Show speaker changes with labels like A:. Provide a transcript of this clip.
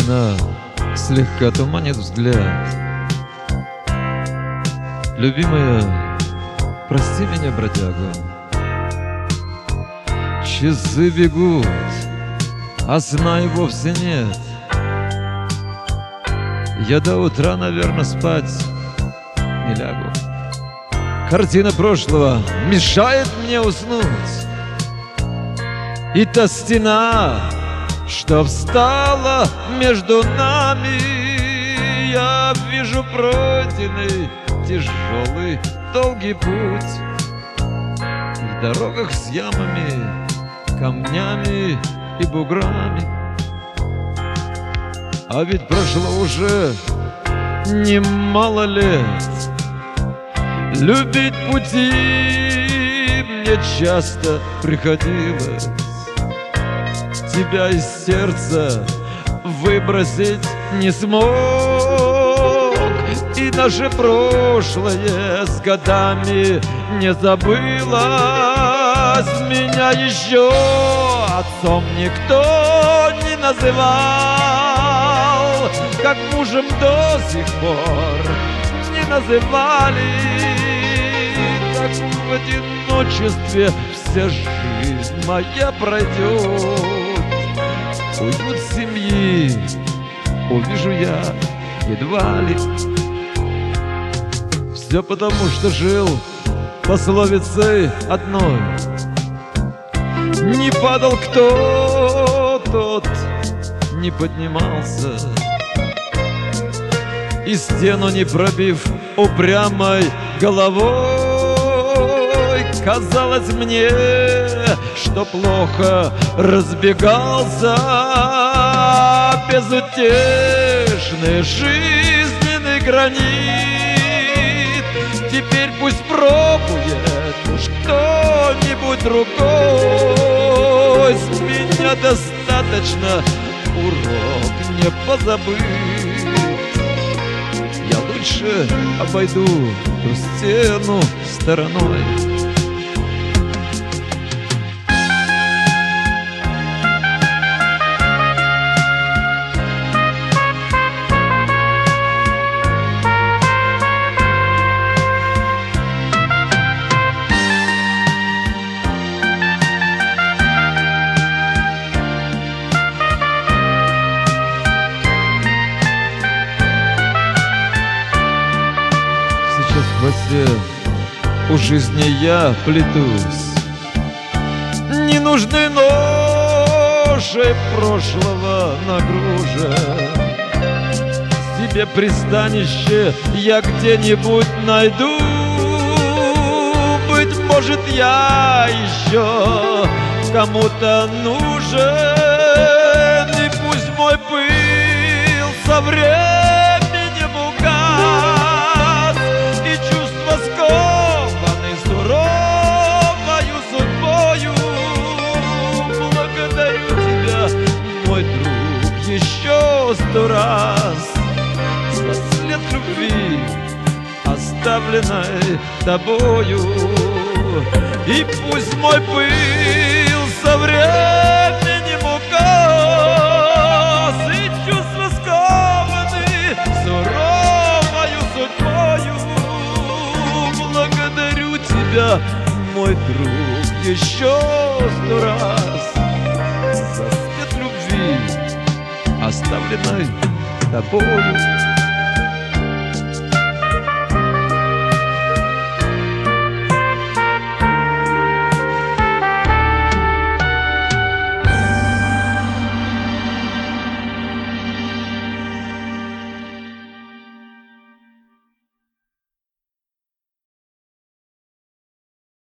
A: Тишина слегка туманит взгляд. Любимая, прости меня, бродягу. Часы бегут, а сна и вовсе нет. Я до утра, наверное, спать не лягу. Картина прошлого мешает мне уснуть. И та стена, что встала между нами, я вижу пройденный тяжелый долгий путь. В дорогах с ямами, камнями и буграми. А ведь прошло уже немало лет. Любить пути мне часто приходилось. Тебя из сердца выбросить не смог. И наше прошлое с годами не забылось. Меня еще отцом никто не называл, как мужем до сих пор не называли. Так в одиночестве вся жизнь моя пройдет. Уют семьи увижу я едва ли. Все потому, что жил пословицей одной: не падал кто, тот не поднимался. И стену не пробив упрямой головой, казалось мне, что плохо разбегался безутешный жизненный гранит. Теперь пусть пробует уж кто-нибудь другой. С меня достаточно урок не позабыть. Я лучше обойду ту стену стороной. В хвосте у жизни я плетусь. Не нужны ношей прошлого нагружен. Себе пристанище я где-нибудь найду. Быть может, я еще кому-то нужен. И пусть мой пыл со временем угас, и чувства скованы суровою судьбою. Благодарю тебя, мой друг, еще 100 раз за след любви, оставленной тобою. И пусть мой пыл со временем угас, и чувства скованы суровою судьбою. Благодарю тебя, мой друг, еще 100 раз за след любви, оставленной тобою.